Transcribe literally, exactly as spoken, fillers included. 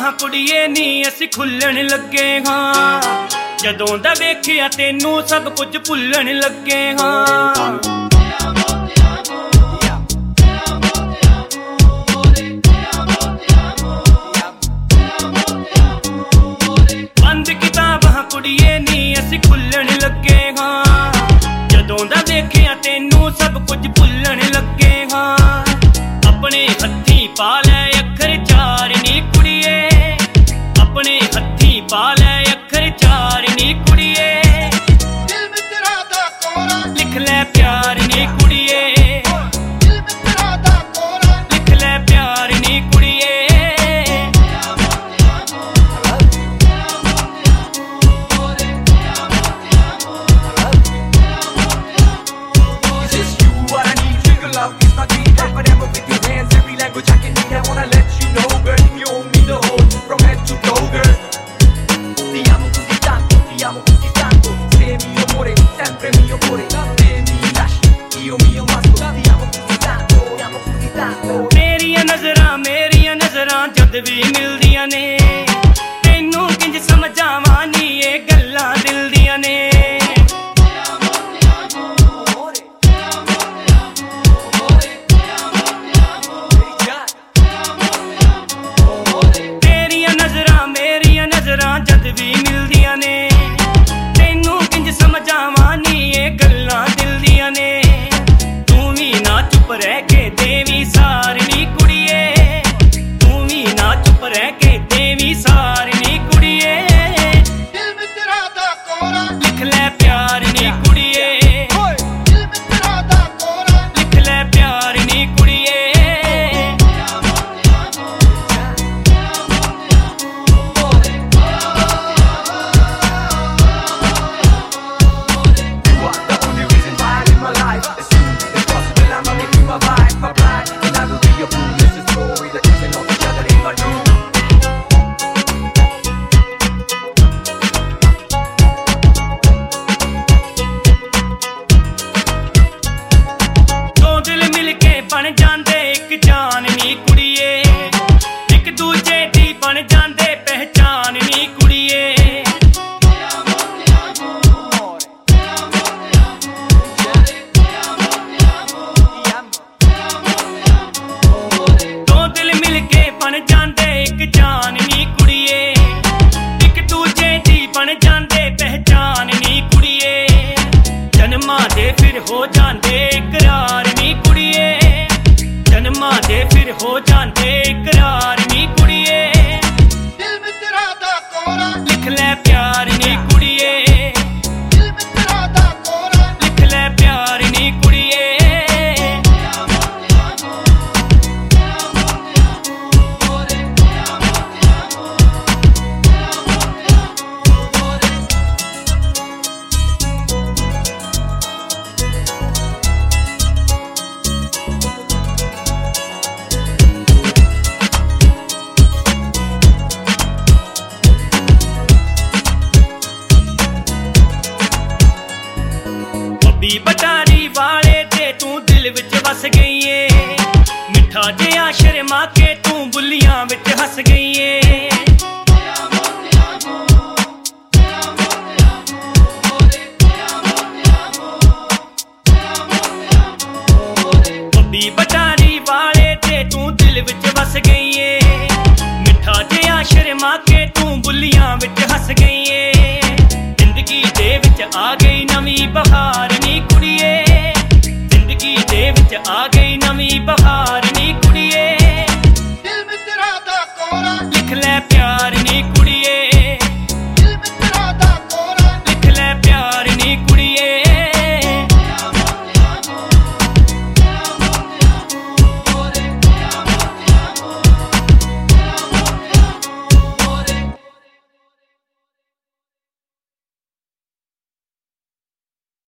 बाहां कुड़िए नी असीं खुल्लण लगे हाँ जदों दा वेखिया तैनूं सब कुछ भुल्लण लगे हाँ बंद किताबां कुड़िए नी असीं खुल्लण लगे हाँ जदों दा वेखिया तैनूं सब कुछ भुल्लण लगे हाँ अपने हत्थीं पा लै अखर चार नी कुड़िए अपने हत्थीं पा लै अखर चार नी कुड़िए दिल में तेरा दा कोरा लिख लै प्यार नी कुड़िए दिल में तेरा दा कोरा लिख लै प्यार नी कुड़िए जद भी मिलदियां ने तैनूं किंज समझावां नी ये गल्लां दिल दियां ने तेरियां नजरां मेरियां नजरां जद भी मिलदियां ने तैनूं किंज समझावां नी ये गल्लां दिल दियां ने तू भी ना चुप रह के देवी सारनी कुड़िए चुप रह के देवी सारनी कुड़िए दिल में तेरा दा कोरा लिख लै प्यार नी कुड़िए दिल में तेरा दा कोरा लिख लै प्यार नी कुड़िए बन जांदे एक जान नी कुड़िए एक दूजे दी बन जांदे पहचान नी कुड़िए दो दिल मिल के बन जांदे एक जान नी कुड़िए एक दूजे दी बन जांदे पहचान नी कुड़िए जन्मां दे फिर हो जांदे इकरार नी कुड़िए जन्मां दे फिर हो जांदे इकरार नी कुड़िए दिल में तेरा दा कोरा लिख लै प्यार नी कुड़िए दिल में तेरा दा कोरा लिख लै प्यार नी कुड़िए बटारी वाले ते तू दिल विच वस गई है मिठा जिहा शर्मा के तू बुलियां विच हस गई है बटारी वाले ते तू दिल विच वस गई है मिठा जिहा शर्मा के तू बुलियां विच हस गई है जिंदगी दे विच आ गई नवीं बहार नी कुड़िए जिंदगी दे विच आ गई नवीं बहार नी कुड़िए दिल में तेरा दा कोरा लिख लै प्यार नी